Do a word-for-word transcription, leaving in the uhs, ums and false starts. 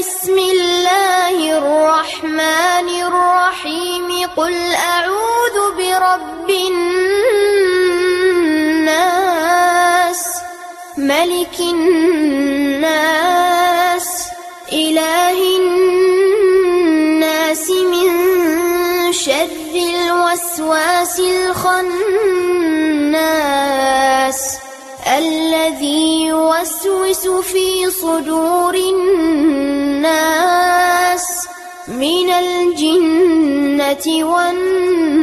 بسم الله الرحمن الرحيم قل أعوذ برب الناس ملك الناس إله الناس من شر الوسواس الخناس الذي يوسوس في صدور الناس من الجنة والناس.